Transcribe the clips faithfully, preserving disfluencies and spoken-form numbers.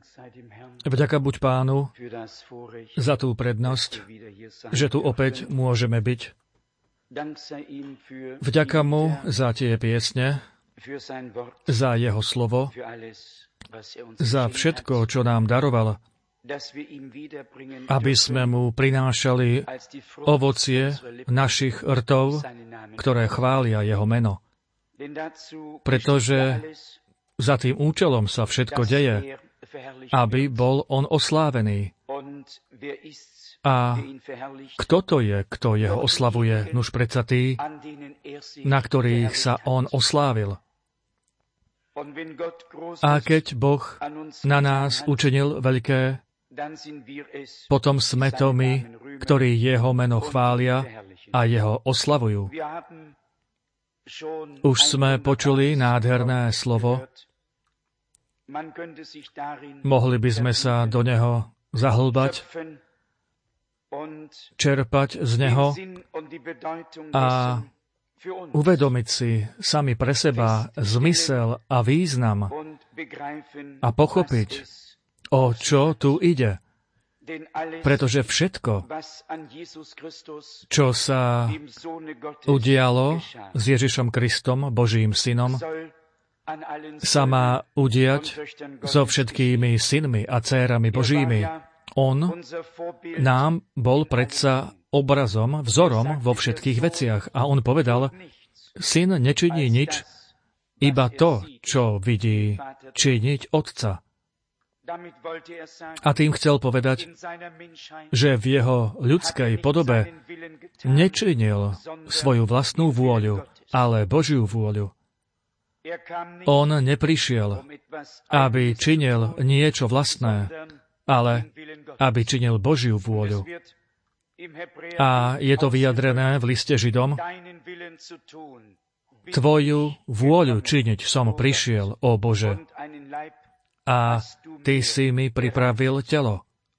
Vďaka buď Pánu za tú prednosť, že tu opäť môžeme byť. Vďaka mu za tie piesne, za jeho slovo, za všetko, čo nám daroval, aby sme mu prinášali ovocie našich rtov, ktoré chvália jeho meno. Pretože za tým účelom sa všetko deje, aby bol on oslávený. A kto to je, kto jeho oslavuje? Nuž predsa tí, na ktorých sa on oslávil. A keď Boh na nás učinil veľké, potom sme to my, ktorí jeho meno chvália a jeho oslavujú. Už sme počuli nádherné slovo. Mohli by sme sa do neho zahlbať, čerpať z neho a uvedomiť si sami pre seba zmysel a význam a pochopiť, o čo tu ide. Pretože všetko, čo sa udialo s Ježišom Kristom, Božím synom, sa má udiať so všetkými synmi a dcérami Božími. On nám bol predsa obrazom, vzorom vo všetkých veciach. A on povedal, syn nečiní nič, iba to, čo vidí činiť otca. A tým chcel povedať, že v jeho ľudskej podobe nečinil svoju vlastnú vôľu, ale Božiu vôľu. On neprišiel, aby činil niečo vlastné, ale aby činil Božiu vôľu. A je to vyjadrené v liste Židom. Tvoju vôľu činiť som prišiel, ó Bože, a Ty si mi pripravil telo.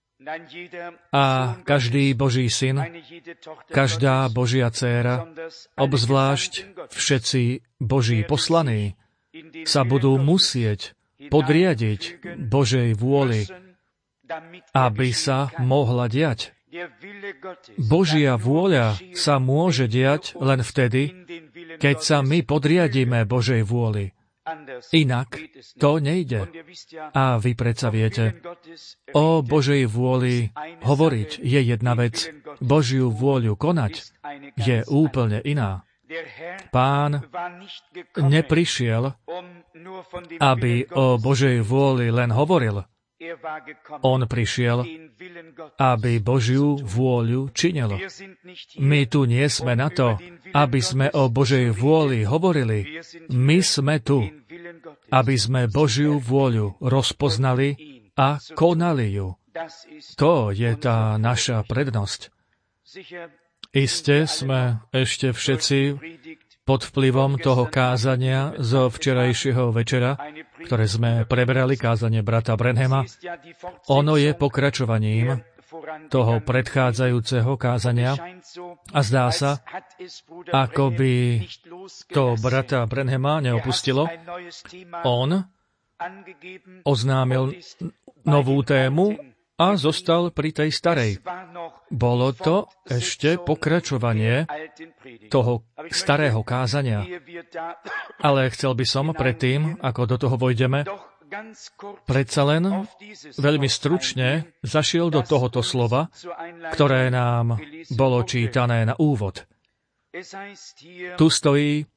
A každý Boží syn, každá Božia dcéra, obzvlášť všetci Boží poslaní, sa budú musieť podriadiť Božej vôli, aby sa mohla diať. Božia vôľa sa môže diať len vtedy, keď sa my podriadíme Božej vôli. Inak to nejde. A vy predsa viete, o Božej vôli hovoriť je jedna vec, Božiu vôľu konať je úplne iná. Pán neprišiel, aby o Božej vôli len hovoril. On prišiel, aby Božiu vôľu činil. My tu nie sme na to, aby sme o Božej vôli hovorili. My sme tu, aby sme Božiu vôľu rozpoznali a konali ju. To je tá naša prednosť. Iste sme ešte všetci pod vplyvom toho kázania zo včerajšieho večera, ktoré sme prebrali, kázanie brata Branhama. Ono je pokračovaním toho predchádzajúceho kázania a zdá sa, ako by to brata Branhama neopustilo. On oznámil novú tému a zostal pri tej starej. Bolo to ešte pokračovanie toho starého kázania. Ale chcel by som predtým, ako do toho vojdeme, predsa len veľmi stručne zašiel do tohoto slova, ktoré nám bolo čítané na úvod. Tu stojí,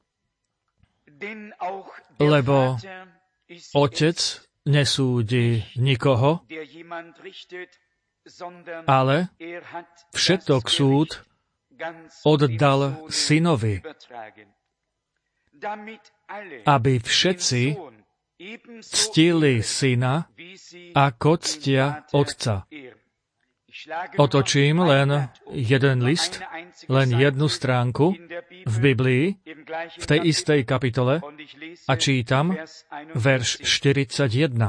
lebo Otec nesúdi nikoho, ale všetok súd oddal synovi, aby všetci ctili syna, ako ctia otca. Otočím len jeden list, len jednu stránku v Biblii, v tej istej kapitole a čítam verš štyridsaťjeden.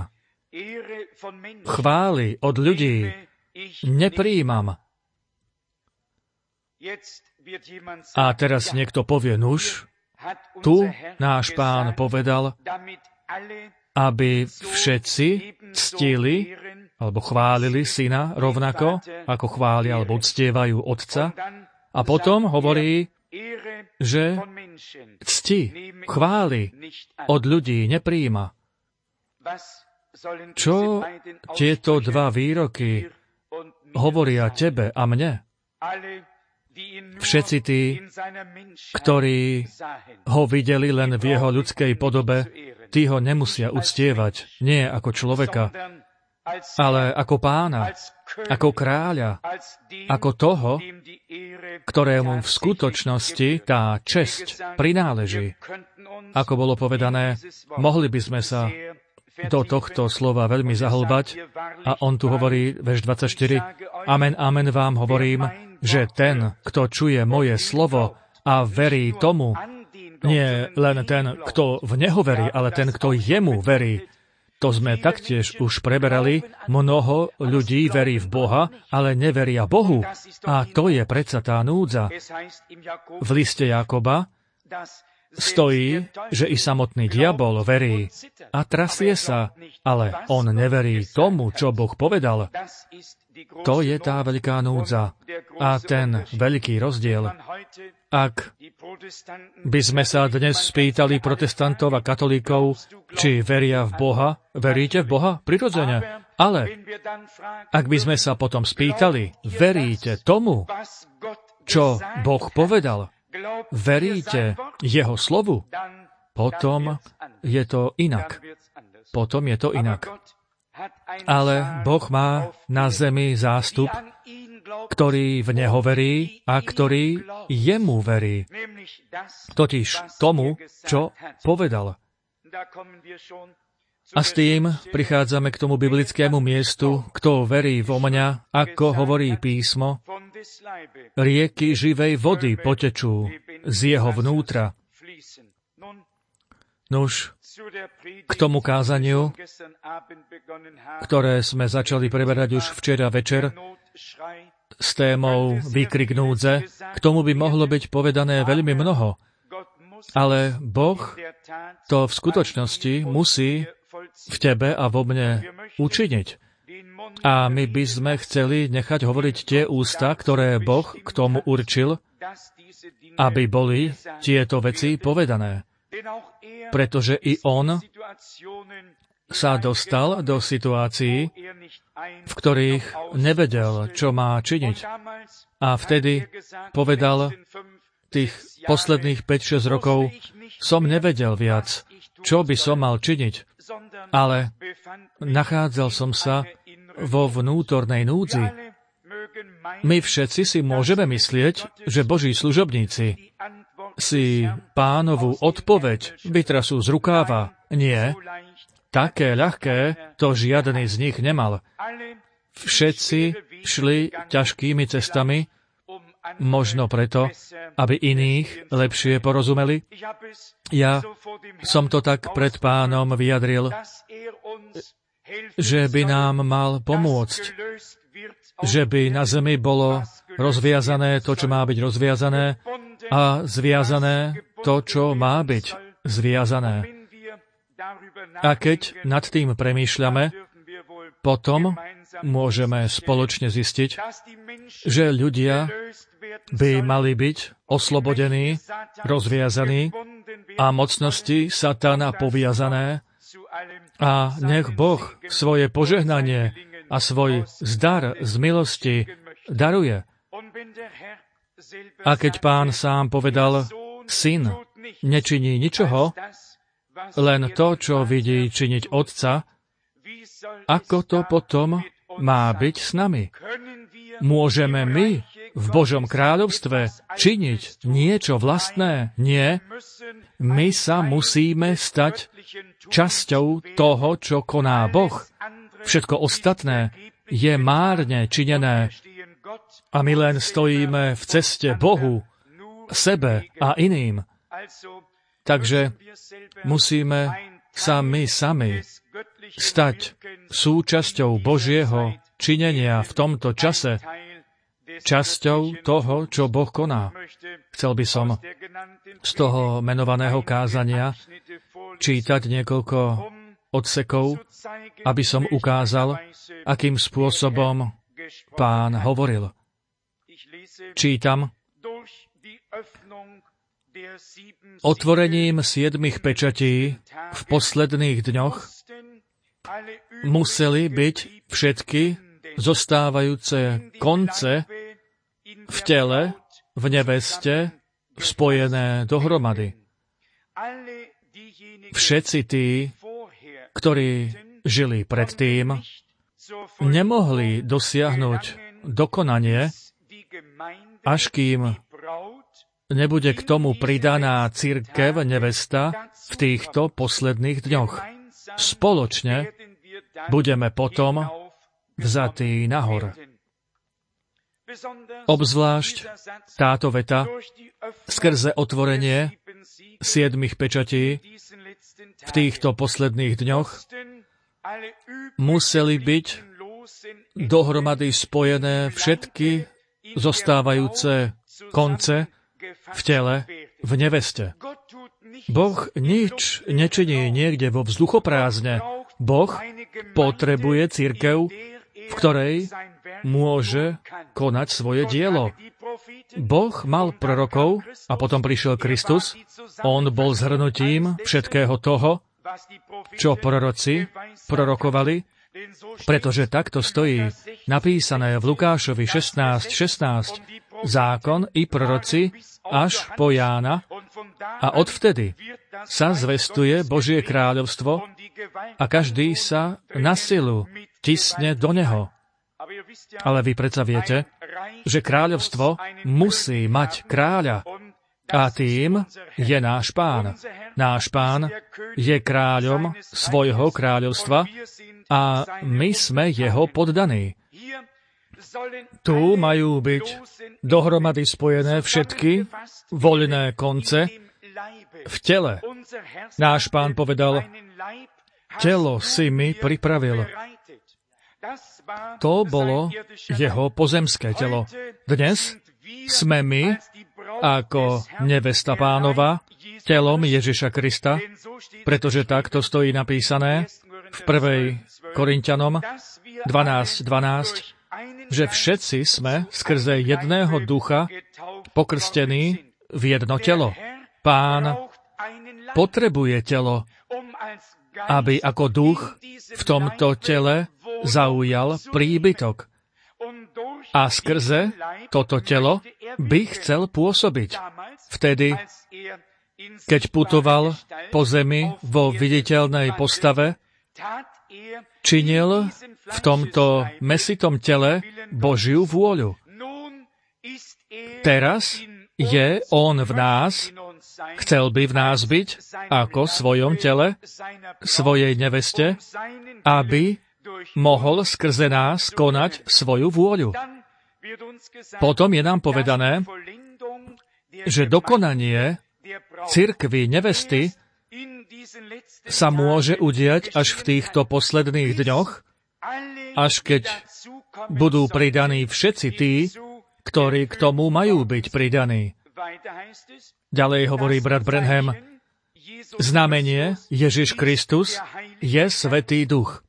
Chvály od ľudí nepríjmam. A teraz niekto povie, nuž, tu náš Pán povedal, aby všetci ctili alebo chválili syna rovnako, ako chvália alebo uctievajú otca. A potom hovorí, že cti, chvály od ľudí nepríjima. Čo tieto dva výroky hovoria tebe a mne? Všetci tí, ktorí ho videli len v jeho ľudskej podobe, tí ho nemusia uctievať, nie ako človeka, ale ako pána, ako kráľa, ako toho, ktorému v skutočnosti tá česť prináleží. Ako bolo povedané, mohli by sme sa do tohto slova veľmi zahlbať a on tu hovorí, verš dvadsaťštyri, amen, amen vám hovorím, že ten, kto čuje moje slovo a verí tomu, nie len ten, kto v neho verí, ale ten, kto jemu verí. To sme taktiež už preberali. Mnoho ľudí verí v Boha, ale neveria Bohu. A to je predsa tá núdza. V liste Jákoba stojí, že i samotný diabol verí a trasie sa, ale on neverí tomu, čo Boh povedal. To je tá veľká núdza a ten veľký rozdiel. Ak by sme sa dnes spýtali protestantov a katolíkov, či veria v Boha, veríte v Boha? Prirodzene. Ale ak by sme sa potom spýtali, veríte tomu, čo Boh povedal? Veríte jeho slovu? Potom je to inak. Potom je to inak. Ale Boh má na zemi zástup, ktorý v neho verí a ktorý jemu verí. Totiž tomu, čo povedal. A s tým prichádzame k tomu biblickému miestu, kto verí vo mňa, ako hovorí písmo, rieky živej vody potečú z jeho vnútra. Nuž, k tomu kázaniu, ktoré sme začali preberať už včera večer, s témou výkrik núdze, k tomu by mohlo byť povedané veľmi mnoho. Ale Boh to v skutočnosti musí v tebe a vo mne učiniť. A my by sme chceli nechať hovoriť tie ústa, ktoré Boh k tomu určil, aby boli tieto veci povedané. Pretože i on sa dostal do situácií, v ktorých nevedel, čo má činiť. A vtedy povedal, tých posledných päť šesť rokov som nevedel viac, čo by som mal činiť. Ale nachádzal som sa vo vnútornej núdzi. My všetci si môžeme myslieť, že Boží služobníci si Pánovu odpoveď vytrasú z rukáva. Nie. Také ľahké to žiadny z nich nemal. Všetci šli ťažkými cestami, možno preto, aby iných lepšie porozumeli. Ja som to tak pred Pánom vyjadril, že by nám mal pomôcť, že by na zemi bolo rozviazané to, čo má byť rozviazané, a zviazané to, čo má byť zviazané. A keď nad tým premýšľame, potom môžeme spoločne zistiť, že ľudia by mali byť oslobodení, rozviazaní a mocnosti satana poviazané a nech Boh svoje požehnanie a svoj zdar z milosti daruje. A keď Pán sám povedal, syn nečiní ničoho, len to, čo vidí činiť Otca, ako to potom má byť s nami? Môžeme my v Božom kráľovstve činiť niečo vlastné? Nie. My sa musíme stať časťou toho, čo koná Boh. Všetko ostatné je márne činené a my len stojíme v ceste Bohu, sebe a iným. Takže musíme sa my sami stať súčasťou Božieho činenia v tomto čase, časťou toho, čo Boh koná. Chcel by som z toho menovaného kázania čítať niekoľko odsekov, aby som ukázal, akým spôsobom Pán hovoril. Čítam: Otvorením siedmich pečatí v posledných dňoch museli byť všetky zostávajúce konce v tele, v neveste, spojené dohromady. Všetci tí, ktorí žili predtým, nemohli dosiahnuť dokonanie, až kým nebude k tomu pridaná cirkev, nevesta, v týchto posledných dňoch. Spoločne budeme potom vzatí nahor. Obzvlášť táto veta skrze otvorenie siedmich pečatí v týchto posledných dňoch museli byť dohromady spojené všetky zostávajúce konce v tele, v neveste. Boh nič nečiní niekde vo vzduchoprázdne. Boh potrebuje cirkev, v ktorej môže konať svoje dielo. Boh mal prorokov a potom prišiel Kristus. On bol zhrnutím všetkého toho, čo proroci prorokovali, pretože takto stojí napísané v Lukášovi šestnásť šestnásť. Zákon i proroci až po Jána a odvtedy sa zvestuje Božie kráľovstvo a každý sa na silu tisne do neho. Ale vy predsa viete, že kráľovstvo musí mať kráľa a tým je náš Pán. Náš Pán je kráľom svojho kráľovstva a my sme jeho poddaní. Tu majú byť dohromady spojené všetky voľné konce v tele. Náš Pán povedal: telo si mi pripravil. To bolo jeho pozemské telo. Dnes sme my, ako nevesta Pánova, telom Ježiša Krista, pretože takto stojí napísané v prvej Korinťanom dvanásť dvanásť, že všetci sme skrze jedného ducha pokrstení v jedno telo. Pán potrebuje telo, aby ako duch v tomto tele zaujal príbytok. A skrze toto telo by chcel pôsobiť. Vtedy, keď putoval po zemi vo viditeľnej postave, činil v tomto mesitom tele Božiu vôľu. Teraz je on v nás, chcel by v nás byť ako v svojom tele, svojej neveste, aby mohol skrze nás konať svoju vôľu. Potom je nám povedané, že dokonanie cirkvi nevesty sa môže udiať až v týchto posledných dňoch, až keď budú pridaní všetci tí, ktorí k tomu majú byť pridaní. Ďalej hovorí brat Branham, znamenie Ježiš Kristus je Svätý Duch.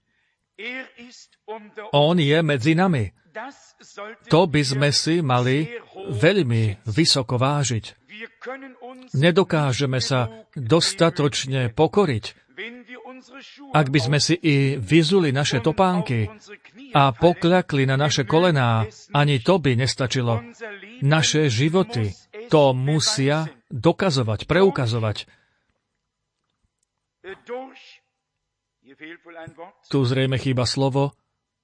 On je medzi nami. To by sme si mali veľmi vysoko vážiť. Nedokážeme sa dostatočne pokoriť. Ak by sme si i vyzuli naše topánky a pokľakli na naše kolená, ani to by nestačilo. Naše životy to musia dokazovať, preukazovať. Tu zrejme chýba slovo.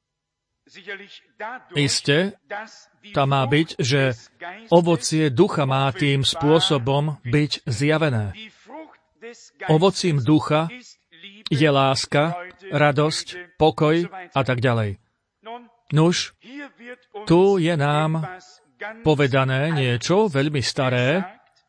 Isté, tam má byť, že ovocie ducha má tým spôsobom byť zjavené. Ovocím ducha je láska, radosť, pokoj a tak ďalej. Nuž, tu je nám povedané niečo veľmi staré,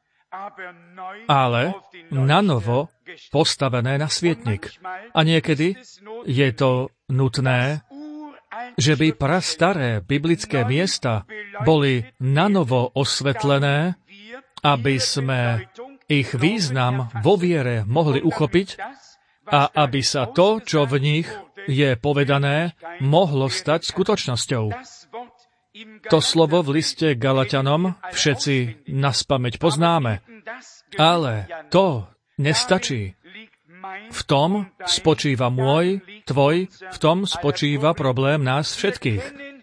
ale nanovo postavené na svietnik. A niekedy je to nutné, že by prastaré biblické miesta boli nanovo osvetlené, aby sme ich význam vo viere mohli uchopiť a aby sa to, čo v nich je povedané, mohlo stať skutočnosťou. To slovo v liste Galatianom všetci naspamäť poznáme, ale to nestačí. V tom spočíva môj, tvoj, v tom spočíva problém nás všetkých.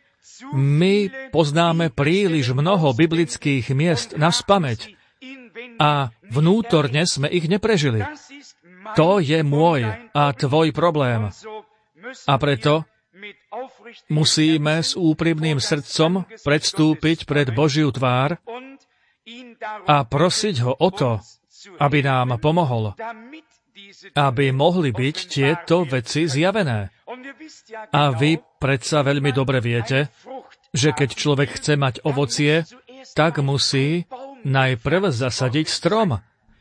My poznáme príliš mnoho biblických miest naspamäť a vnútorne sme ich neprežili. To je môj a tvoj problém. A preto musíme s úprimným srdcom predstúpiť pred Božiu tvár a prosiť ho o to, aby nám pomohol, aby mohli byť tieto veci zjavené. A vy predsa veľmi dobre viete, že keď človek chce mať ovocie, tak musí najprv zasadiť strom.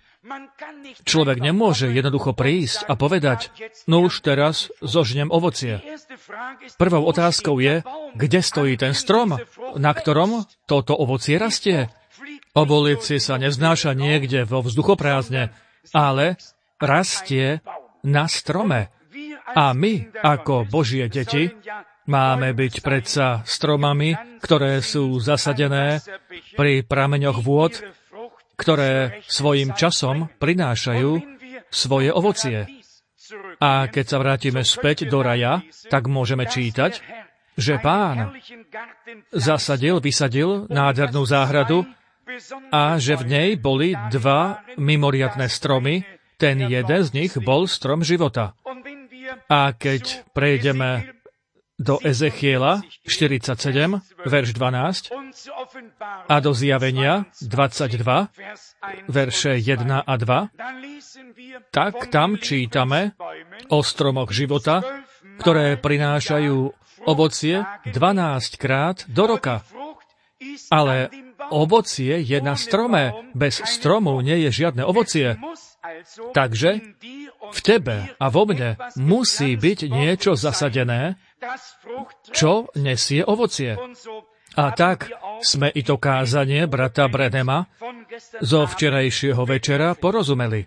Človek nemôže jednoducho prísť a povedať, no už teraz zožnem ovocie. Prvou otázkou je, kde stojí ten strom, na ktorom toto ovocie rastie. Ovocie sa nevznáša niekde vo vzduchoprázdne, ale rastie na strome. A my, ako Božie deti, máme byť predsa stromami, ktoré sú zasadené pri prameňoch vôd, ktoré svojím časom prinášajú svoje ovocie. A keď sa vrátime späť do raja, tak môžeme čítať, že Pán zasadil, vysadil nádhernú záhradu a že v nej boli dva mimoriadne stromy, ten jeden z nich bol strom života. A keď prejdeme do Ezechiela štyridsaťsedem, verš dvanásť, a do Zjavenia dvadsaťdva, verše jeden a dva, tak tam čítame o stromoch života, ktoré prinášajú ovocie dvanásťkrát do roka. Ale ovocie je na strome. Bez stromu nie je žiadne ovocie. Takže v tebe a vo mne musí byť niečo zasadené, čo nesie ovocie. A tak sme i to kázanie brata Branhama zo včerajšieho večera porozumeli.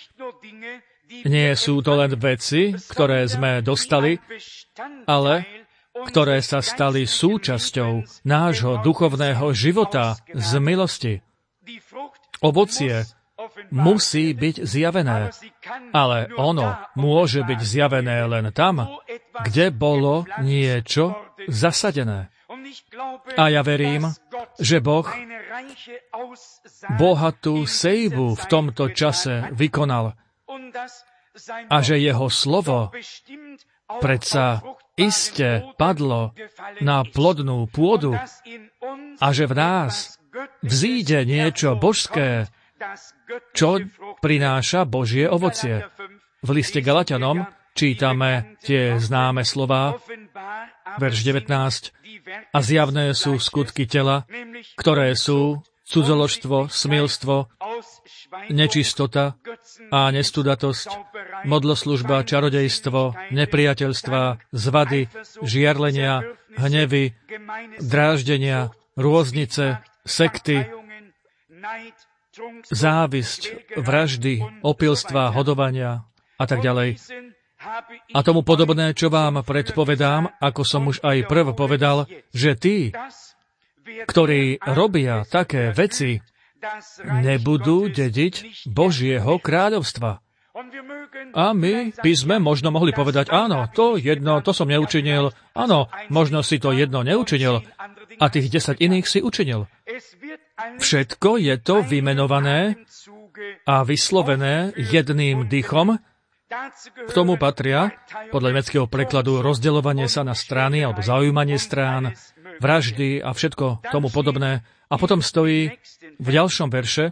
Nie sú to len veci, ktoré sme dostali, ale ktoré sa stali súčasťou nášho duchovného života z milosti. Ovocie musí byť zjavené, ale ono môže byť zjavené len tam, kde bolo niečo zasadené. A ja verím, že Boh bohatú sejbu v tomto čase vykonal a že jeho slovo predsa iste padlo na plodnú pôdu a že v nás vzíde niečo božské, čo prináša Božie ovocie. V liste Galatianom čítame tie známe slová, verš devätnásť, a zjavné sú skutky tela, ktoré sú cudzoložstvo, smilstvo, nečistota a nestudatosť, modloslužba, čarodejstvo, nepriateľstva, zvady, žiarlenia, hnevy, dráždenia, rôznice, sekty, závisť, vraždy, opilstva, hodovania a tak ďalej. A tomu podobné, čo vám predpovedám, ako som už aj prv povedal, že tí, ktorí robia také veci, nebudú dediť Božieho kráľovstva. A my by sme možno mohli povedať, áno, to jedno, to som neučinil, áno, možno si to jedno neučinil a tých desať iných si učinil. Všetko je to vymenované a vyslovené jedným dýchom. K tomu patria, podľa nemeckého prekladu, rozdeľovanie sa na strany alebo zaujímanie strán, vraždy a všetko tomu podobné. A potom stojí v ďalšom verše,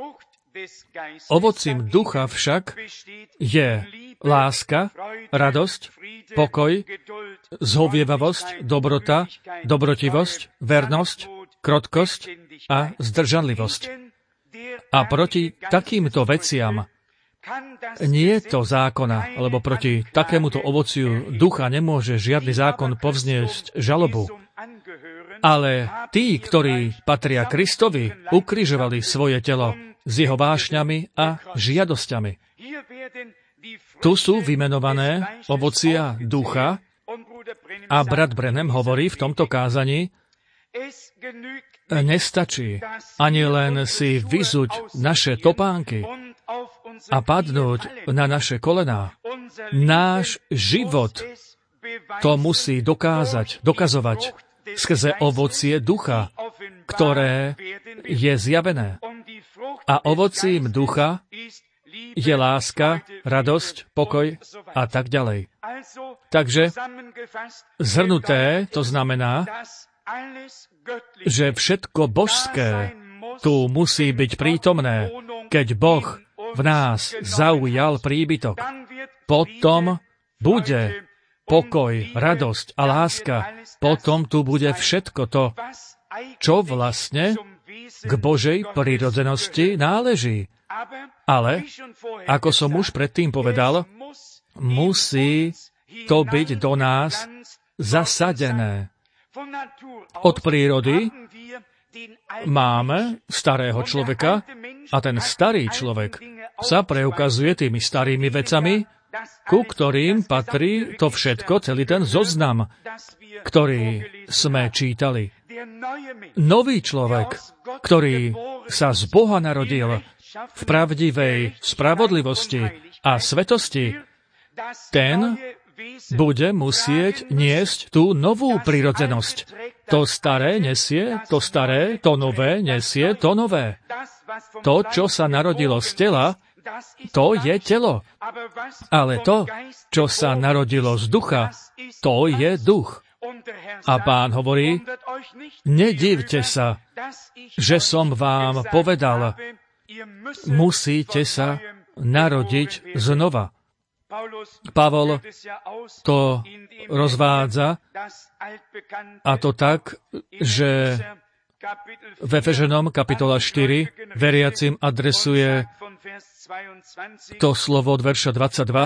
ovocím ducha však je láska, radosť, pokoj, zhovievavosť, dobrota, dobrotivosť, vernosť, krotkosť a zdržanlivosť. A proti takýmto veciam nie je to zákona, lebo proti takémuto ovociu ducha nemôže žiadny zákon povzniesť žalobu. Ale tí, ktorí patria Kristovi, ukrižovali svoje telo s jeho vášňami a žiadosťami. Tu sú vymenované ovocia ducha a brat Branham hovorí v tomto kázaní, nestačí ani len si vyzuť naše topánky a padnúť na naše kolená. Náš život to musí dokázať, dokazovať skrze ovocie ducha, ktoré je zjavené. A ovocím ducha je láska, radosť, pokoj a tak ďalej. Takže zhrnuté to znamená, že všetko božské tu musí byť prítomné, keď Boh v nás zaujal príbytok. Potom bude pokoj, radosť a láska. Potom tu bude všetko to, čo vlastne k Božej prirodzenosti náleží. Ale, ako som už predtým povedal, musí to byť do nás zasadené. Od prírody máme starého človeka a ten starý človek sa preukazuje tými starými vecami, ku ktorým patrí to všetko, celý ten zoznam, ktorý sme čítali. Nový človek, ktorý sa z Boha narodil v pravdivej spravodlivosti a svetosti, ten bude musieť niesť tú novú prirodzenosť. To staré nesie, to staré, to nové nesie, to nové. To, čo sa narodilo z tela, to je telo. Ale to, čo sa narodilo z ducha, to je duch. A Pán hovorí, nedivte sa, že som vám povedal, musíte sa narodiť znova. Pavol to rozvádza, a to tak, že v Efeženom kapitola štyri veriacim adresuje to slovo od verša dvadsaťdva,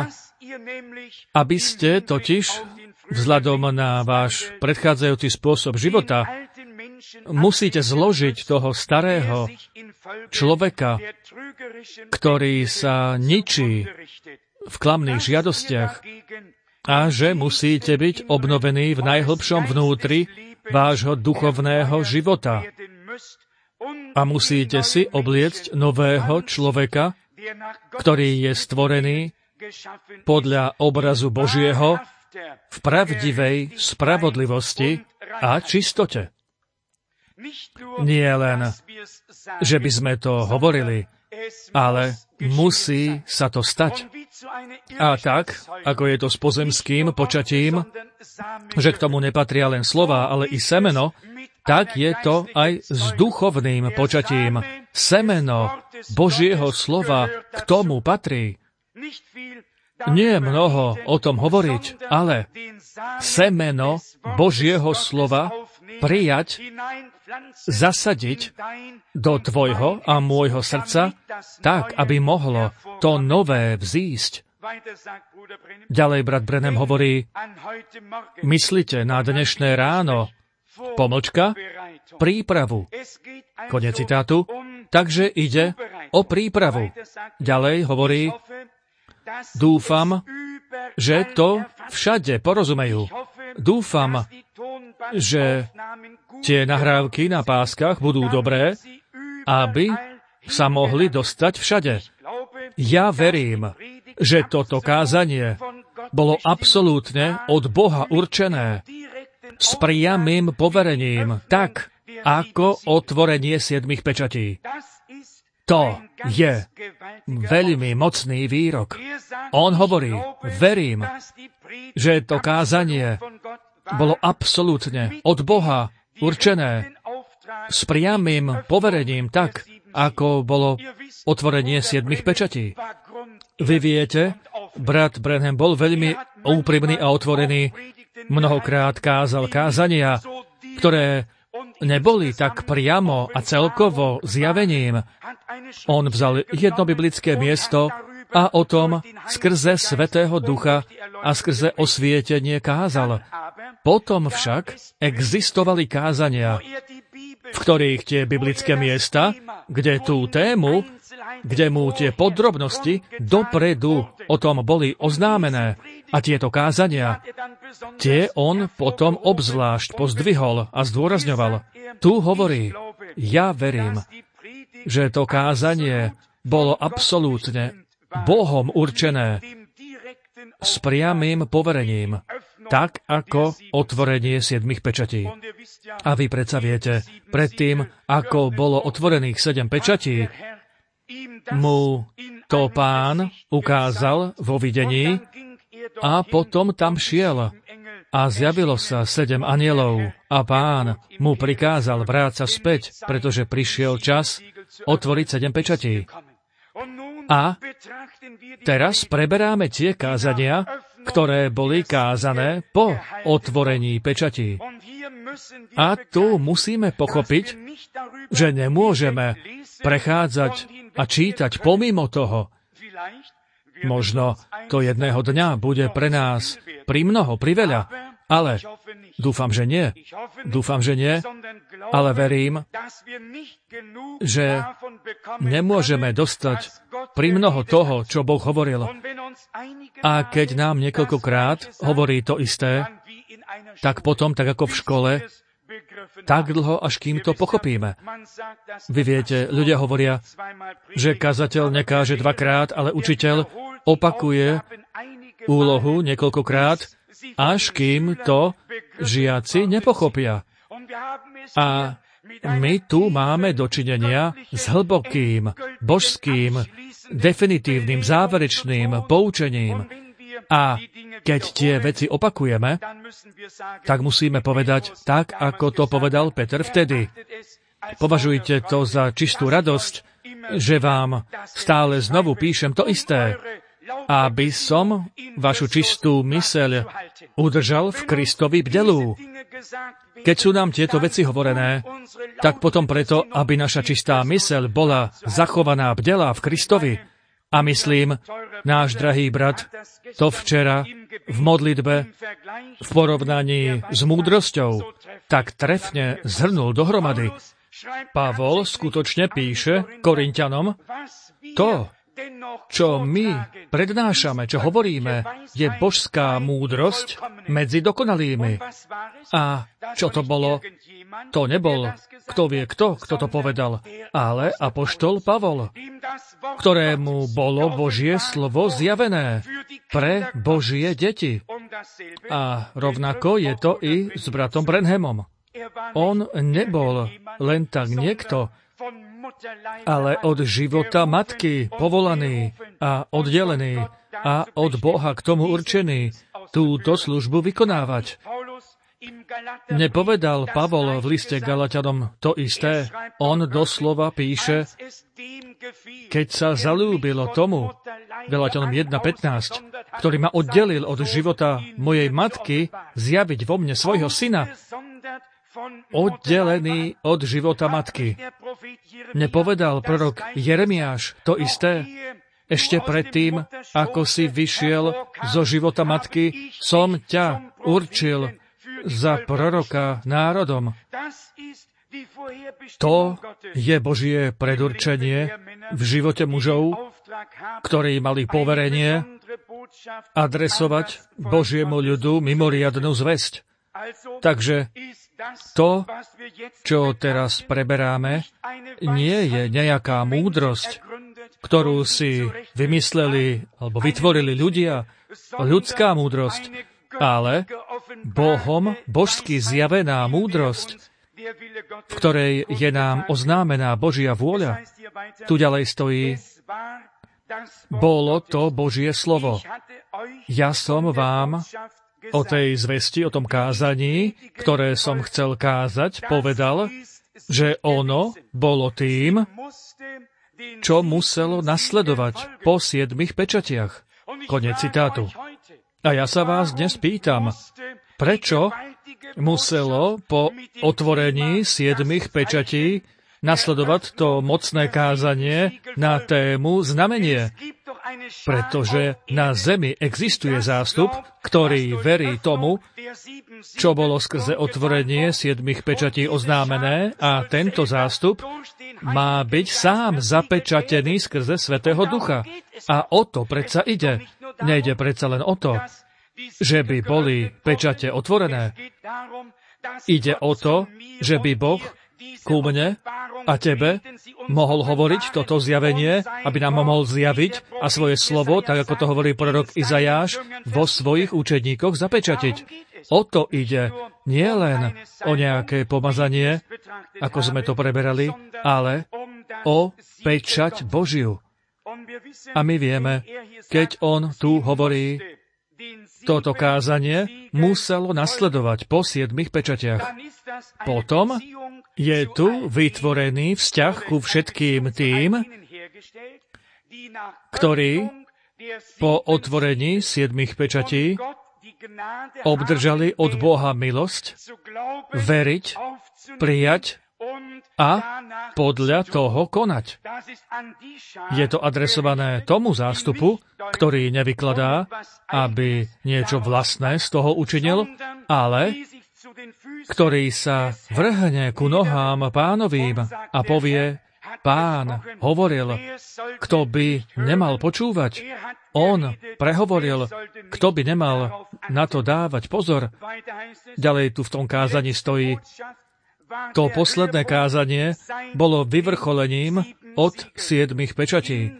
aby ste totiž vzhľadom na váš predchádzajúci spôsob života musíte zložiť toho starého človeka, ktorý sa ničí v klamných žiadostiach a že musíte byť obnovení v najhlbšom vnútri vášho duchovného života. A musíte si obliecť nového človeka, ktorý je stvorený podľa obrazu Božieho v pravdivej spravodlivosti a čistote. Nie len, že by sme to hovorili, ale musí sa to stať. A tak, ako je to s pozemským počatím, že k tomu nepatria len slova, ale i semeno, tak je to aj s duchovným počatím. Semeno Božieho slova k tomu patrí. Nie je mnoho o tom hovoriť, ale semeno Božieho slova prijať, zasadiť do tvojho a môjho srdca tak, aby mohlo to nové vzísť. Ďalej brat Branham hovorí, myslite na dnešné ráno, pomlčka, prípravu. Konec citátu. Takže ide o prípravu. Ďalej hovorí, dúfam, že to všade porozumejú. Dúfam, že tie nahrávky na páskach budú dobré, aby sa mohli dostať všade. Ja verím, že toto kázanie bolo absolútne od Boha určené s priamym poverením, tak ako otvorenie siedmich pečatí. To je veľmi mocný výrok. On hovorí, verím, že to kázanie bolo absolútne od Boha určené s priamym poverením tak, ako bolo otvorenie siedmich pečatí. Vy viete, brat Branham bol veľmi úprimný a otvorený, mnohokrát kázal kázania, ktoré neboli tak priamo a celkovo zjavením. On vzal jedno biblické miesto a o tom skrze Svätého Ducha a skrze osvietenie kázal. Potom však existovali kázania, v ktorých tie biblické miesta, kde tú tému kde mu tie podrobnosti dopredu o tom boli oznámené a tieto kázania, tie on potom obzvlášť pozdvihol a zdôrazňoval. Tu hovorí, ja verím, že to kázanie bolo absolútne Bohom určené s priamym poverením, tak ako otvorenie siedmich pečatí. A vy predsa viete, predtým, ako bolo otvorených sedem pečatí, mu to Pán ukázal vo videní a potom tam šiel a zjavilo sa sedem anjelov a Pán mu prikázal vráť sa späť, pretože prišiel čas otvoriť sedem pečatí. A teraz preberáme tie kázania, ktoré boli kázané po otvorení pečatí. A tu musíme pochopiť, že nemôžeme prechádzať a čítať pomimo toho. Možno to jedného dňa bude pre nás primnoho, priveľa, ale dúfam, že nie. Dúfam, že nie, ale verím, že nemôžeme dostať primnoho toho, čo Boh hovoril. A keď nám niekoľkokrát hovorí to isté, tak potom, tak ako v škole, tak dlho, až kým to pochopíme. Vy viete, ľudia hovoria, že kazateľ nekáže dvakrát, ale učiteľ opakuje úlohu niekoľkokrát, až kým to žiaci nepochopia. A my tu máme dočinenia s hlbokým, božským, definitívnym, záverečným poučením. A keď tie veci opakujeme, tak musíme povedať tak, ako to povedal Peter vtedy. Považujte to za čistú radosť, že vám stále znovu píšem to isté, aby som vašu čistú myseľ udržal v Kristovi bdelú. Keď sú nám tieto veci hovorené, tak potom preto, aby naša čistá myseľ bola zachovaná bdelá v Kristovi. A myslím, náš drahý brat to včera v modlitbe v porovnaní s múdrosťou tak trefne zhrnul dohromady. Pavol skutočne píše Korinťanom, to, čo my prednášame, čo hovoríme, je božská múdrosť medzi dokonalými. A čo to bolo? To nebol, kto vie kto, kto to povedal, ale apoštol Pavol, ktorému bolo Božie slovo zjavené pre Božie deti. A rovnako je to i s bratom Branhamom. On nebol len tak niekto, ale od života matky povolaný a oddelený a od Boha k tomu určený túto službu vykonávať. Nepovedal Pavol v liste Galatianom to isté. On doslova píše, keď sa zalúbilo tomu, Galatianom jedna pätnásť, ktorý ma oddelil od života mojej matky, zjaviť vo mne svojho syna, oddelený od života matky. Nepovedal prorok Jeremiáš to isté? Ešte predtým, ako si vyšiel zo života matky, som ťa určil za proroka národom. To je Božie predurčenie v živote mužov, ktorí mali poverenie adresovať Božiemu ľudu mimoriadnu zvesť. Takže to, čo teraz preberáme, nie je nejaká múdrosť, ktorú si vymysleli alebo vytvorili ľudia, ľudská múdrosť, ale Bohom božsky zjavená múdrosť, v ktorej je nám oznámená Božia vôľa. Tu ďalej stojí, bolo to Božie slovo. Ja som vám o tej zvesti, o tom kázaní, ktoré som chcel kázať, povedal, že ono bolo tým, čo muselo nasledovať po siedmich pečatiach. Koniec citátu. A ja sa vás dnes pýtam, prečo muselo po otvorení siedmich pečatí nasledovať to mocné kázanie na tému znamenie. Pretože na zemi existuje zástup, ktorý verí tomu, čo bolo skrze otvorenie siedmich pečatí oznámené, a tento zástup má byť sám zapečatený skrze Svätého Ducha. A o to predsa ide. Nejde predsa len o to, že by boli pečate otvorené. Ide o to, že by Boh ku mne a tebe mohol hovoriť toto zjavenie, aby nám ho mohol zjaviť a svoje slovo, tak ako to hovorí prorok Izajáš, vo svojich učedníkoch zapečatiť. O to ide. Nie len o nejaké pomazanie, ako sme to preberali, ale o pečať Božiu. A my vieme, keď on tu hovorí, toto kázanie muselo nasledovať po siedmich pečatiach. Potom je tu vytvorený vzťah ku všetkým tým, ktorí po otvorení siedmich pečatí obdržali od Boha milosť veriť, prijať a podľa toho konať. Je to adresované tomu zástupu, ktorý nevykladá, aby niečo vlastné z toho učinil, ale ktorý sa vrhne ku nohám Pánovým a povie, Pán hovoril, kto by nemal počúvať, on prehovoril, kto by nemal na to dávať pozor. Ďalej tu v tom kázaní stojí, to posledné kázanie bolo vyvrcholením od siedmich pečatí.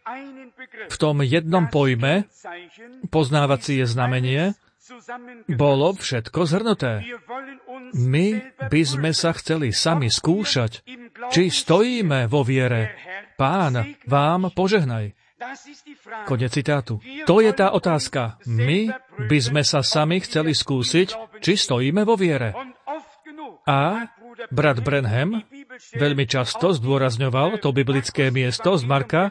V tom jednom pojme, poznávacie znamenie, bolo všetko zhrnuté. My by sme sa chceli sami skúšať, či stojíme vo viere. Pán vám požehnaj. Konec citátu. To je tá otázka. My by sme sa sami chceli skúsiť, či stojíme vo viere. A brat Branham veľmi často zdôrazňoval to biblické miesto z Marka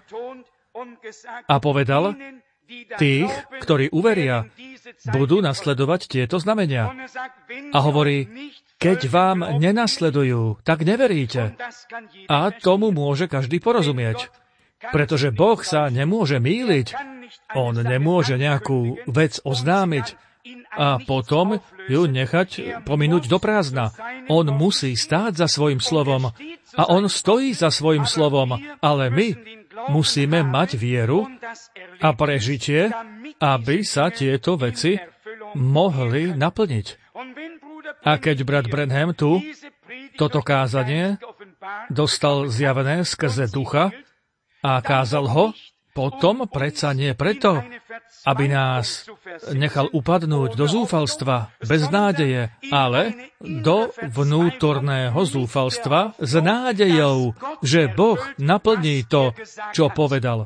a povedal, tých, ktorí uveria, budú nasledovať tieto znamenia. A hovorí, keď vám nenasledujú, tak neveríte. A tomu môže každý porozumieť. Pretože Boh sa nemôže mýliť. On nemôže nejakú vec oznámiť a potom ju nechať pominúť do prázdna. On musí stáť za svojim slovom a on stojí za svojim slovom, ale my musíme mať vieru a prežitie, aby sa tieto veci mohli naplniť. A keď brat Branham tu toto kázanie dostal zjavené skrze ducha a kázal ho, potom predsa nie preto, aby nás nechal upadnúť do zúfalstva, bez nádeje, ale do vnútorného zúfalstva s nádejou, že Boh naplní to, čo povedal.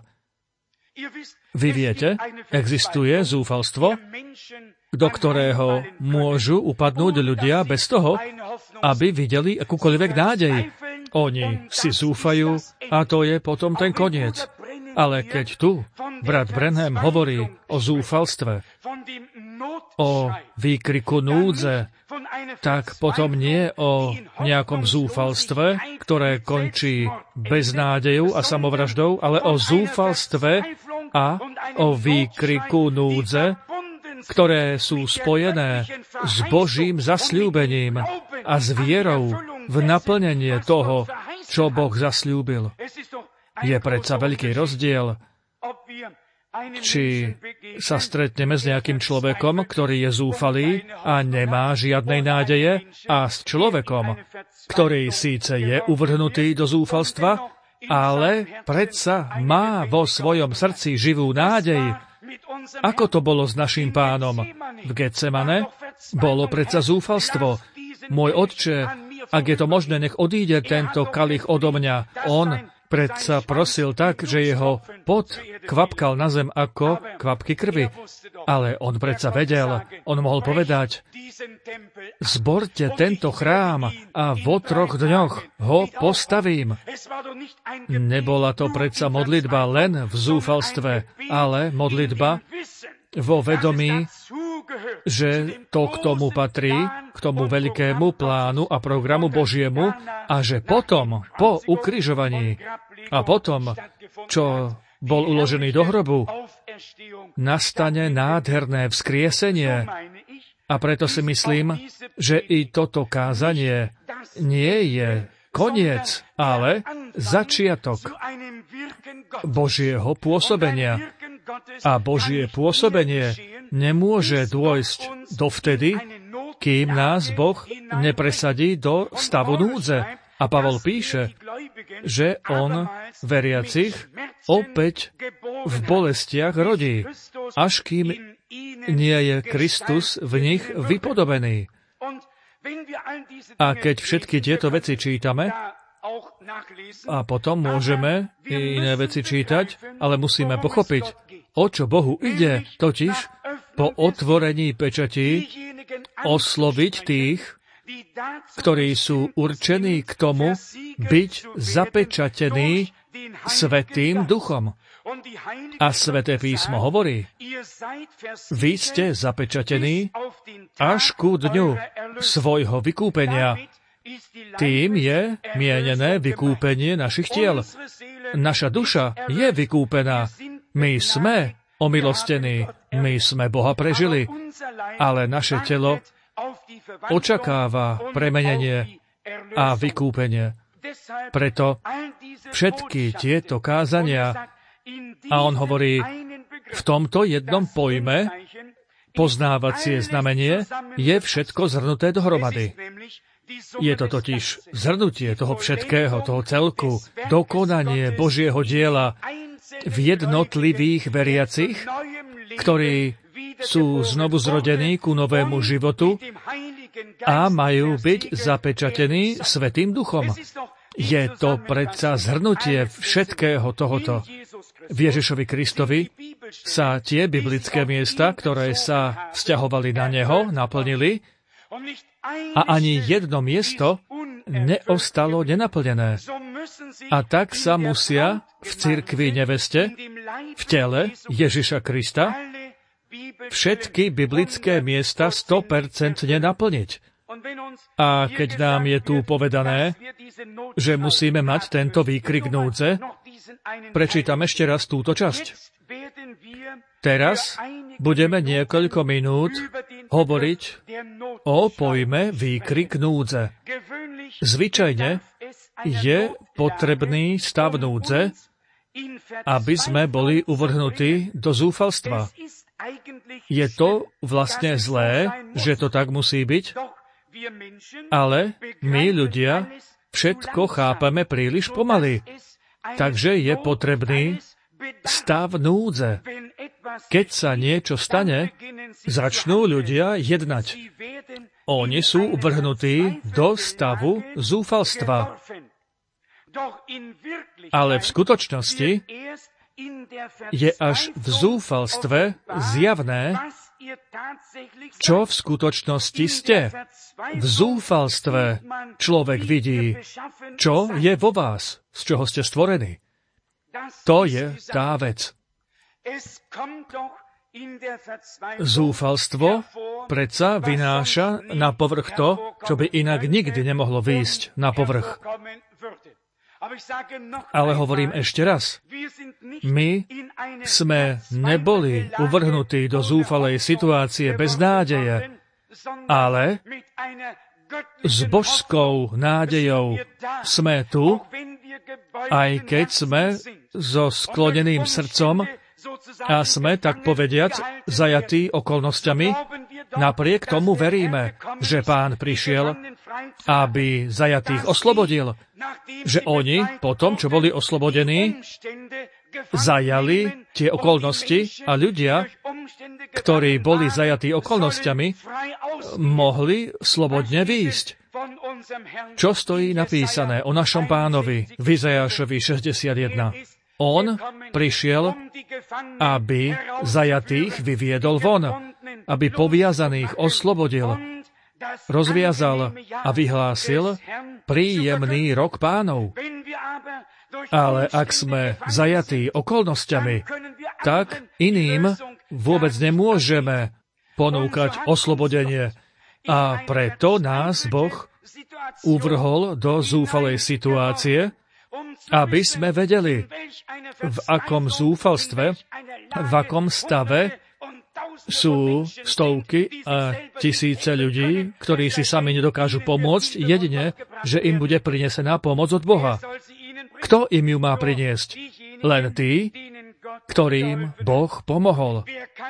Vy viete, existuje zúfalstvo, do ktorého môžu upadnúť ľudia bez toho, aby videli akúkoľvek nádej. Oni si zúfajú a to je potom ten koniec. Ale keď tu brat Branham hovorí o zúfalstve, o výkriku núdze, tak potom nie o nejakom zúfalstve, ktoré končí beznádejou a samovraždou, ale o zúfalstve a o výkriku núdze, ktoré sú spojené s Božím zasľúbením a s vierou v naplnenie toho, čo Boh zasľúbil. Je predsa veľký rozdiel, či sa stretneme s nejakým človekom, ktorý je zúfalý a nemá žiadnej nádeje, a s človekom, ktorý síce je uvrhnutý do zúfalstva, ale predsa má vo svojom srdci živú nádej. Ako to bolo s naším Pánom? V Getsemane bolo predsa zúfalstvo. Môj Otče, ak je to možné, nech odíde tento kalich odo mňa. On predsa prosil tak, že jeho pot kvapkal na zem ako kvapky krvi. Ale on predsa vedel, on mohol povedať, zborte tento chrám a vo troch dňoch ho postavím. Nebola to predsa modlitba len v zúfalstve, ale modlitba vo vedomí, že to k tomu patrí, k tomu veľkému plánu a programu Božiemu a že potom, po ukrižovaní a potom, čo bol uložený do hrobu, nastane nádherné vzkriesenie. A preto si myslím, že i toto kázanie nie je koniec, ale začiatok Božieho pôsobenia. A Božie pôsobenie nemôže dôjsť dovtedy, kým nás Boh nepresadí do stavu núdze. A Pavol píše, že on veriacich opäť v bolestiach rodí, až kým nie je Kristus v nich vypodobený. A keď všetky tieto veci čítame, a potom môžeme i iné veci čítať, ale musíme pochopiť, o čo Bohu ide, totiž po otvorení pečatí osloviť tých, ktorí sú určení k tomu byť zapečatení Svätým Duchom. A Sväté písmo hovorí, vy ste zapečatení až ku dňu svojho vykúpenia. Tým je mienené vykúpenie našich tiel. Naša duša je vykúpená. My sme omilostení, my sme Boha prežili, ale naše telo očakáva premenenie a vykúpenie. Preto všetky tieto kázania, a on hovorí, v tomto jednom pojme poznávacie znamenie je všetko zhrnuté dohromady. Je to totiž zhrnutie toho všetkého, toho celku, dokonanie Božieho diela v jednotlivých veriacich, ktorí sú znovu zrodení ku novému životu a majú byť zapečatení Svätým Duchom. Je to predsa zhrnutie všetkého tohoto. V Ježišovi Kristovi sa tie biblické miesta, ktoré sa vzťahovali na Neho, naplnili a ani jedno miesto neostalo nenaplnené. A tak sa musia v cirkvi neveste, v tele Ježiša Krista, všetky biblické miesta sto percent naplniť. A keď nám je tu povedané, že musíme mať tento výkrik núdze, prečítam ešte raz túto časť. Teraz budeme niekoľko minút hovoriť o pojme výkrik núdze. Zvyčajne je potrebný stav núdze, aby sme boli uvrhnutí do zúfalstva. Je to vlastne zlé, že to tak musí byť, ale my ľudia všetko chápeme príliš pomaly. Takže je potrebný stav núdze. Keď sa niečo stane, začnú ľudia jednať. Oni sú uvrhnutí do stavu zúfalstva. Ale v skutočnosti je až v zúfalstve zjavné, čo v skutočnosti ste. V zúfalstve človek vidí, čo je vo vás, z čoho ste stvorení. To je tá vec. Zúfalstvo predsa vynáša na povrch to, čo by inak nikdy nemohlo výjsť na povrch. Ale hovorím ešte raz, my sme neboli uvrhnutí do zúfalej situácie bez nádeje, ale s božskou nádejou sme tu, aj keď sme so skloneným srdcom a sme, tak povediac, zajatí okolnostiami, napriek tomu veríme, že Pán prišiel, aby zajatých oslobodil, že oni, po tom, čo boli oslobodení, zajali tie okolnosti a ľudia, ktorí boli zajatí okolnostiami, mohli slobodne výjsť. Čo stojí napísané o našom Pánovi v Izajášovi šesťdesiatjeden? On prišiel, aby zajatých vyviedol von, aby poviazaných oslobodil, rozviazal a vyhlásil príjemný rok Pánov. Ale ak sme zajatí okolnostiami, tak iným vôbec nemôžeme ponúkať oslobodenie. A preto nás Boh uvrhol do zúfalej situácie, aby sme vedeli, v akom zúfalstve, v akom stave sú stovky a tisíce ľudí, ktorí si sami nedokážu pomôcť, jedine, že im bude prinesená pomoc od Boha. Kto im ju má priniesť? Len tí, ktorým Boh pomohol.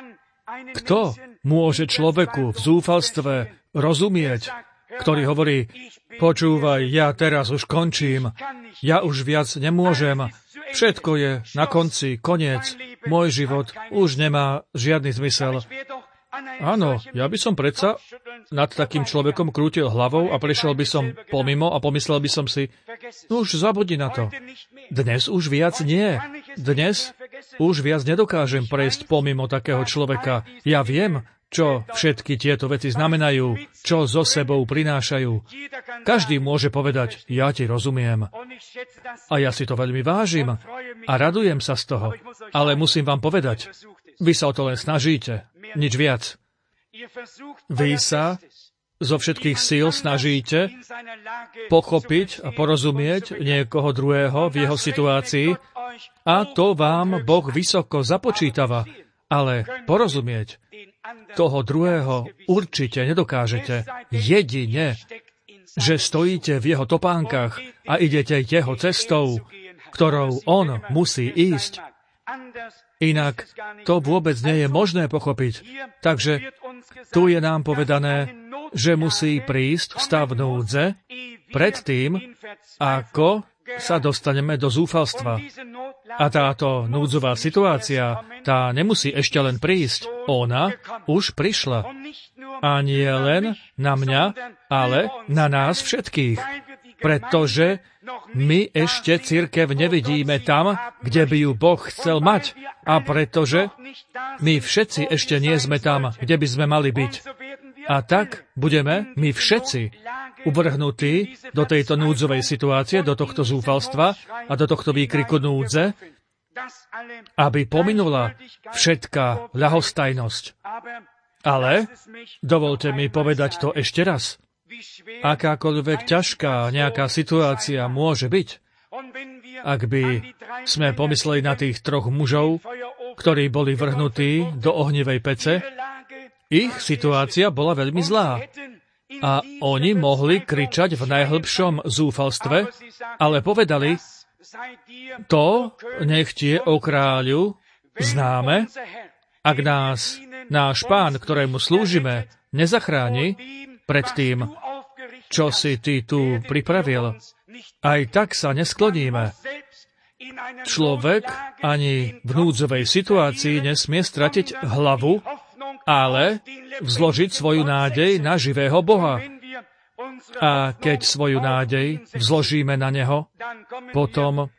Kto môže človeku v zúfalstve rozumieť, ktorý hovorí, počúvaj, ja teraz už končím, ja už viac nemôžem, všetko je na konci, koniec, môj život už nemá žiadny zmysel. Áno, ja by som predsa nad takým človekom krútil hlavou a prišiel by som pomimo a pomyslel by som si, no už zabudni na to. Dnes už viac nie. Dnes už viac nedokážem prejsť pomimo takého človeka. Ja viem, čo všetky tieto veci znamenajú, čo so sebou prinášajú. Každý môže povedať, ja ti rozumiem. A ja si to veľmi vážim a radujem sa z toho. Ale musím vám povedať, vy sa o to len snažíte, nič viac. Vy sa zo všetkých síl snažíte pochopiť a porozumieť niekoho druhého v jeho situácii a to vám Boh vysoko započítava. Ale porozumieť toho druhého určite nedokážete. Jedine, že stojíte v jeho topánkach a idete jeho cestou, ktorou on musí ísť. Inak to vôbec nie je možné pochopiť. Takže tu je nám povedané, že musí prísť stav núdze pred tým, ako sa dostaneme do zúfalstva. A táto núdzová situácia, tá nemusí ešte len prísť. Ona už prišla. A nie len na mňa, ale na nás všetkých. Pretože my ešte cirkev nevidíme tam, kde by ju Boh chcel mať. A pretože my všetci ešte nie sme tam, kde by sme mali byť. A tak budeme my všetci uvrhnutí do tejto núdzovej situácie, do tohto zúfalstva a do tohto výkriku núdze, aby pominula všetká ľahostajnosť. Ale dovolte mi povedať to ešte raz. Akákoľvek ťažká nejaká situácia môže byť, ak by sme pomysleli na tých troch mužov, ktorí boli vrhnutí do ohnivej pece, ich situácia bola veľmi zlá. A oni mohli kričať v najhlbšom zúfalstve, ale povedali, to nech tie o kráľu známe, ak nás náš Pán, ktorému slúžime, nezachráni pred tým, čo si ty tu pripravil, aj tak sa neskloníme. Človek ani v núdzovej situácii nesmie stratiť hlavu, ale vzložiť svoju nádej na živého Boha. A keď svoju nádej vzložíme na Neho, potom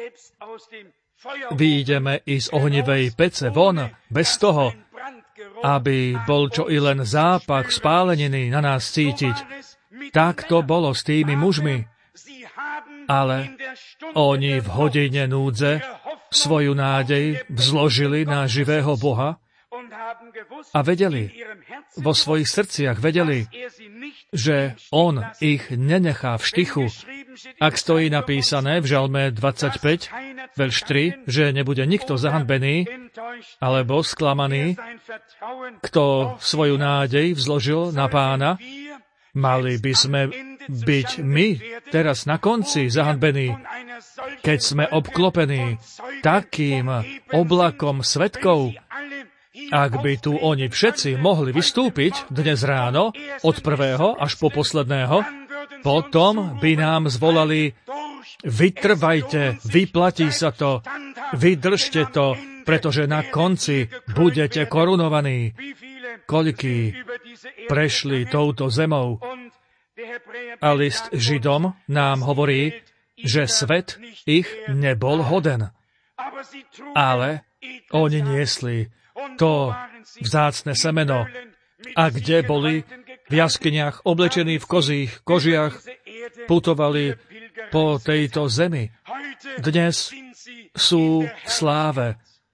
vyjdeme i z ohnivej pece von, bez toho, aby bol čo i len zápach spáleniny na nás cítiť. Tak to bolo s tými mužmi. Ale oni v hodine núdze svoju nádej vzložili na živého Boha a vedeli, vo svojich srdciach vedeli, že on ich nenechá v štychu. Ak stojí napísané v Žalme dvadsaťpäť, verš tri, že nebude nikto zahanbený alebo sklamaný, kto svoju nádej vzložil na Pána, mali by sme byť my teraz na konci zahanbení, keď sme obklopení takým oblakom svedkov. Ak by tu oni všetci mohli vystúpiť dnes ráno, od prvého až po posledného, potom by nám zvolali, vytrvajte, vyplatí sa to, vydržte to, pretože na konci budete korunovaní. Koľkí prešli touto zemou. A list Židom nám hovorí, že svet ich nebol hoden. Ale oni niesli to vzácne semeno. A kde boli v jaskyniach oblečení v kozích kožiach, putovali po tejto zemi. Dnes sú v sláve.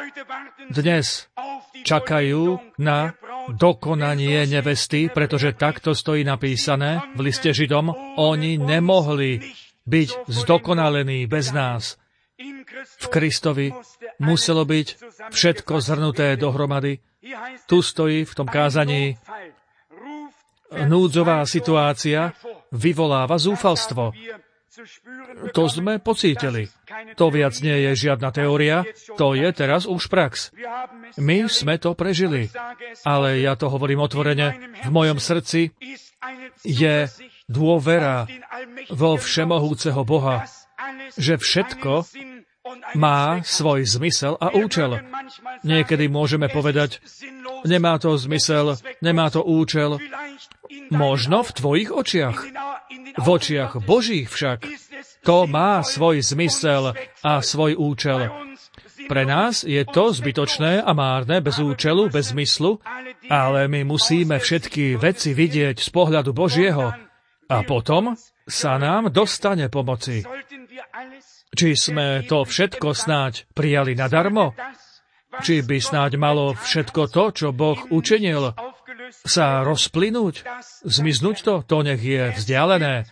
dnes čakajú na dokonanie nevesty, pretože takto stojí napísané v liste Židom. Oni nemohli byť zdokonalení bez nás. V Kristovi muselo byť všetko zhrnuté dohromady. Tu stojí v tom kázaní: núdzová situácia vyvoláva zúfalstvo. To sme pocítili. To viac nie je žiadna teória, to je teraz už prax. My sme to prežili. Ale ja to hovorím otvorene, v mojom srdci je dôvera vo všemohúceho Boha, že všetko má svoj zmysel a účel. Niekedy môžeme povedať, nemá to zmysel, nemá to účel. Možno v tvojich očiach. V očiach Božích však to má svoj zmysel a svoj účel. Pre nás je to zbytočné a márne, bez účelu, bez zmyslu, ale my musíme všetky veci vidieť z pohľadu Božieho a potom sa nám dostane pomoci. Či sme to všetko snáď prijali nadarmo? Či by snáď malo všetko to, čo Boh učinil, sa rozplynúť, zmiznúť to? To nech je vzdialené.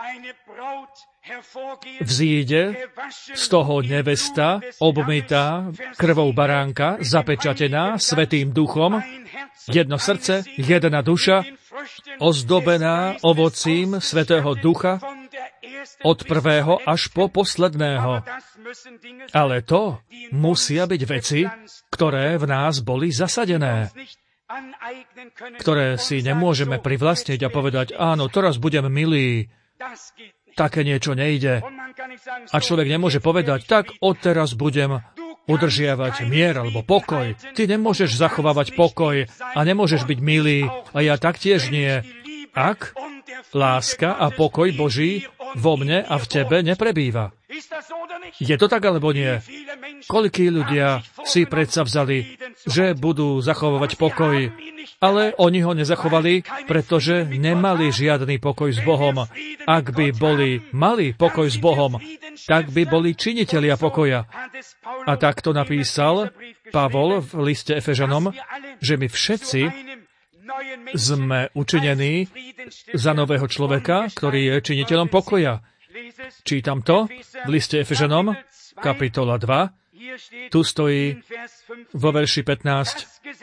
Vzíde z toho nevesta, obmytá krvou baránka, zapečatená Svätým Duchom, jedno srdce, jedna duša, ozdobená ovocím Svätého Ducha, od prvého až po posledného. Ale to musia byť veci, ktoré v nás boli zasadené, ktoré si nemôžeme privlastniť a povedať, áno, teraz budem milý. Také niečo nejde. A človek nemôže povedať, tak odteraz budem udržiavať mier alebo pokoj. Ty nemôžeš zachovávať pokoj a nemôžeš byť milý a ja taktiež nie. Ak láska a pokoj Boží vo mne a v tebe neprebýva. Je to tak, alebo nie? Koľkí ľudia si predsa vzali, že budú zachovávať pokoj, ale oni ho nezachovali, pretože nemali žiadny pokoj s Bohom. Ak by boli mali pokoj s Bohom, tak by boli činitelia pokoja. A takto napísal Pavol v liste Efežanom, že my všetci sme učinení za nového človeka, ktorý je činiteľom pokoja. Čítam to v liste Efežanom, kapitola dva. Tu stojí vo verši pätnásť.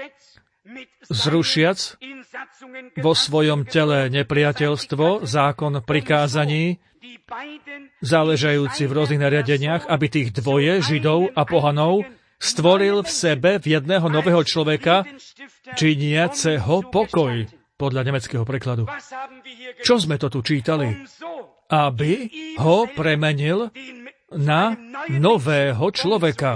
Zrušiac vo svojom tele nepriateľstvo, zákon prikázaní, záležajúci v rôznych nariadeniach, aby tých dvoje, Židov a pohanov, stvoril v sebe v jedného nového človeka, činiaceho pokoj, podľa nemeckého prekladu. Čo sme to tu čítali? Aby ho premenil na nového človeka.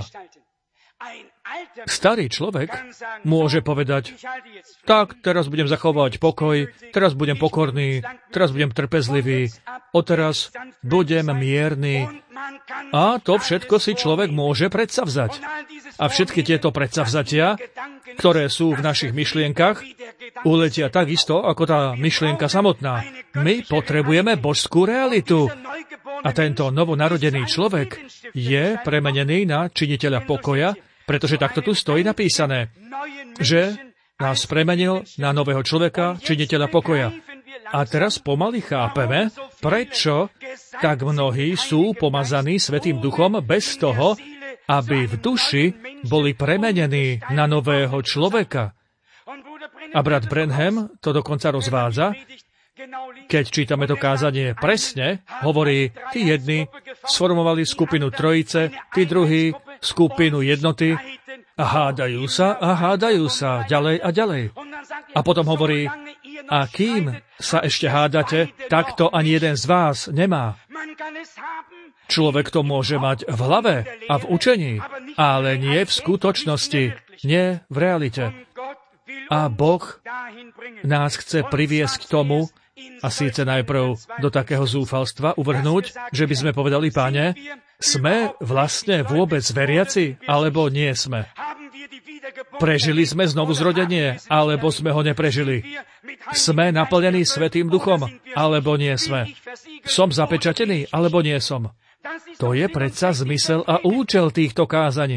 Starý človek môže povedať, tak, teraz budem zachovať pokoj, teraz budem pokorný, teraz budem trpezlivý, odteraz budem mierny. A to všetko si človek môže predsavzať. A všetky tieto predsavzatia, ktoré sú v našich myšlienkach, uletia takisto ako tá myšlienka samotná. My potrebujeme božskú realitu. A tento novonarodený človek je premenený na činiteľa pokoja, pretože takto tu stojí napísané, že nás premenil na nového človeka, činiteľa pokoja. A teraz pomaly chápeme, prečo tak mnohí sú pomazaní Svätým Duchom bez toho, aby v duši boli premenení na nového človeka. A brat Branham to dokonca rozvádza, keď čítame to kázanie presne, hovorí, tí jedni sformovali skupinu trojice, tí druhí skupinu jednoty a hádajú sa a hádajú sa ďalej a ďalej. A potom hovorí, a kým sa ešte hádate, tak to ani jeden z vás nemá. Človek to môže mať v hlave a v učení, ale nie v skutočnosti, nie v realite. A Boh nás chce priviesť k tomu, a síce najprv do takého zúfalstva uvrhnúť, že by sme povedali, Páne, sme vlastne vôbec veriaci, alebo nie sme? Prežili sme znovu zrodenie, alebo sme ho neprežili? Sme naplnení Svätým Duchom, alebo nie sme? Som zapečatený, alebo nie som? To je predsa zmysel a účel týchto kázaní.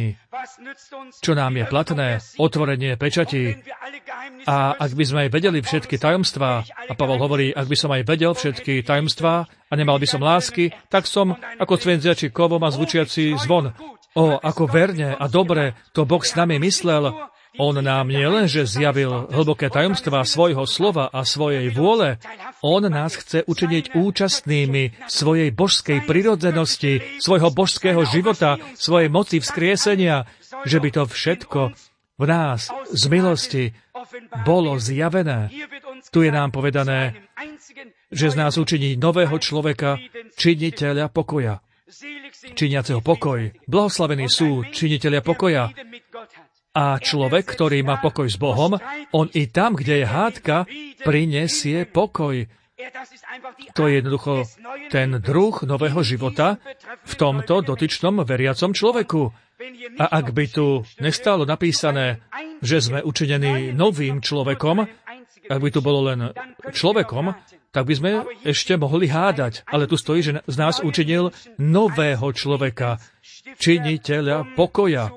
Čo nám je platné? Otvorenie pečatí. A ak by sme aj vedeli všetky tajomstvá, a Pavol hovorí, ak by som aj vedel všetky tajomstvá a nemal by som lásky, tak som ako cvenziači kovom a zvučiaci zvon. O, ako verne a dobre to Boh s nami myslel. On nám nielenže zjavil hlboké tajomstvá svojho slova a svojej vôle, on nás chce učiniť účastnými svojej božskej prirodzenosti, svojho božského života, svojej moci vzkriesenia, že by to všetko v nás z milosti bolo zjavené. Tu je nám povedané, že z nás učiní nového človeka, činiteľa pokoja. Činiaceho pokoj. Blahoslavení sú činiteľia pokoja. A človek, ktorý má pokoj s Bohom, on i tam, kde je hádka, prinesie pokoj. To je jednoducho ten druh nového života v tomto dotyčnom veriacom človeku. A ak by tu nestalo napísané, že sme učinení novým človekom, ak by tu bolo len človekom, tak by sme ešte mohli hádať. Ale tu stojí, že z nás učinil nového človeka, činiteľa pokoja.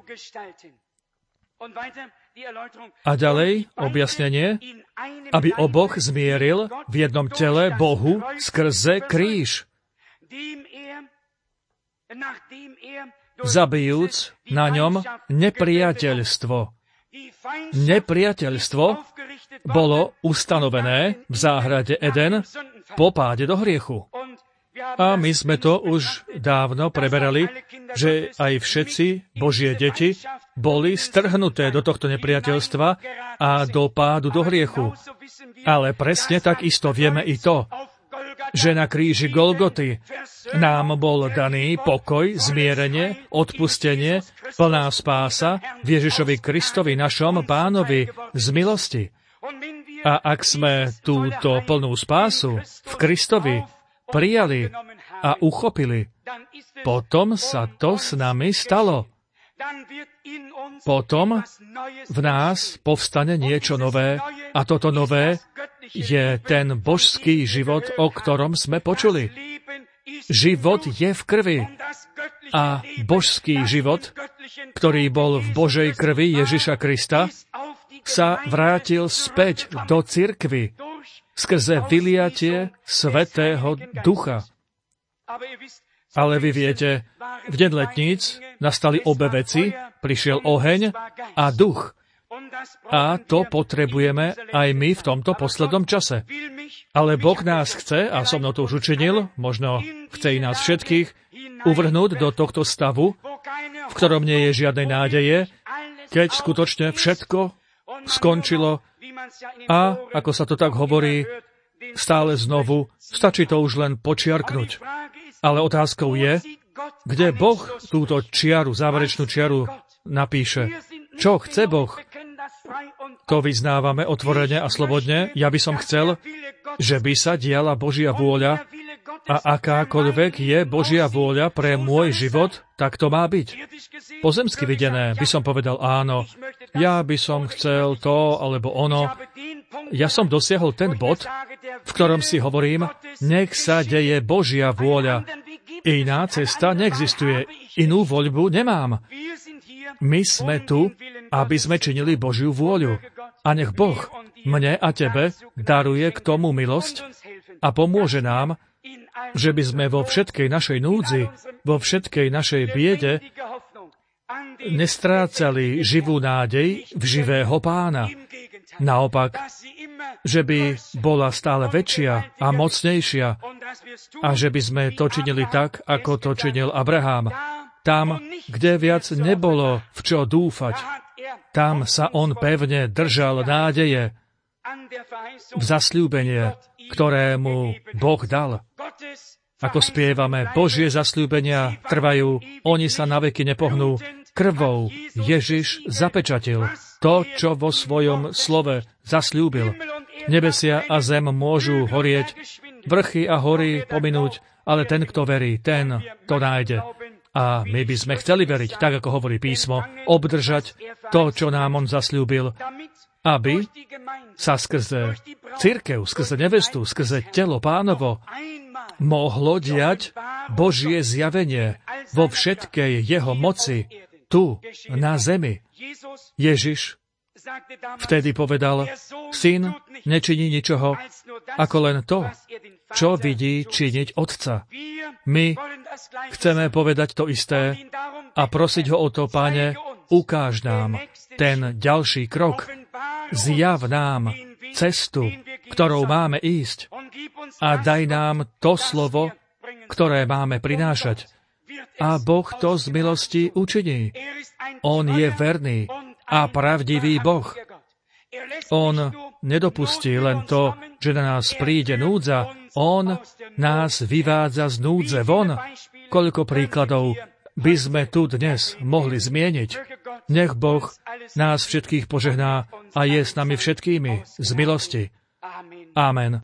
A ďalej objasnenie, aby oboch zmieril v jednom tele Bohu skrze kríž, zabijúc na ňom nepriateľstvo. Nepriateľstvo bolo ustanovené v záhrade Eden po páde do hriechu. A my sme to už dávno preberali, že aj všetci Božie deti boli strhnuté do tohto nepriateľstva a do pádu do hriechu. Ale presne tak isto vieme i to, že na kríži Golgoty nám bol daný pokoj, zmierenie, odpustenie, plná spása v Ježišovi Kristovi, našom Pánovi, z milosti. A ak sme túto plnú spásu v Kristovi prijali a uchopili, potom sa to s nami stalo. Potom v nás povstane niečo nové a toto nové je ten božský život, o ktorom sme počuli. Život je v krvi a božský život, ktorý bol v Božej krvi Ježiša Krista, sa vrátil späť do cirkvi skrze vyliatie Svätého Ducha. Ale vy viete, v deň letníc nastali obe veci, prišiel oheň a duch. A to potrebujeme aj my v tomto poslednom čase. Ale Boh nás chce, a so mnou to už učinil, možno chce i nás všetkých, uvrhnúť do tohto stavu, v ktorom nie je žiadnej nádeje, keď skutočne všetko skončilo a, ako sa to tak hovorí, stále znovu, stačí to už len počiarknúť. Ale otázkou je, kde Boh túto čiaru, záverečnú čiaru napíše. Čo chce Boh? To vyznávame otvorene a slobodne. Ja by som chcel, že by sa diala Božia vôľa a akákoľvek je Božia vôľa pre môj život, tak to má byť. Pozemsky videné by som povedal áno, ja by som chcel to alebo ono. Ja som dosiahol ten bod, v ktorom si hovorím, nech sa deje Božia vôľa. Iná cesta neexistuje, inú voľbu nemám. My sme tu, aby sme činili Božiu vôľu. A nech Boh mne a tebe daruje k tomu milosť a pomôže nám, že by sme vo všetkej našej núdzi, vo všetkej našej biede nestrácali živú nádej v živého Pána. Naopak, že by bola stále väčšia a mocnejšia a že by sme to činili tak, ako to činil Abraham. Tam, kde viac nebolo v čo dúfať, tam sa on pevne držal nádeje v zasľúbenie, ktoré mu Boh dal. Ako spievame, Božie zasľúbenia trvajú, oni sa naveky nepohnú. Krvou Ježiš zapečatil to, čo vo svojom slove zasľúbil. Nebesia a zem môžu horieť, vrchy a hory pominúť, ale ten, kto verí, ten to nájde. A my by sme chceli veriť, tak ako hovorí písmo, obdržať to, čo nám on zasľúbil, aby sa skrze cirkev, skrze nevestu, skrze telo Pánovo mohlo diať Božie zjavenie vo všetkej jeho moci tu, na zemi. Ježiš vtedy povedal, Syn nečiní ničoho, ako len to, čo vidí činiť Otca. My chceme povedať to isté a prosiť ho o to, Pane, ukáž nám ten ďalší krok. Zjav nám cestu, ktorou máme ísť a daj nám to slovo, ktoré máme prinášať. A Boh to z milosti učiní. On je verný a pravdivý Boh. On nedopustí len to, že na nás príde núdza. On nás vyvádza z núdze von. Koľko príkladov by sme tu dnes mohli zmieniť. Nech Boh nás všetkých požehná a je s nami všetkými z milosti. Amen.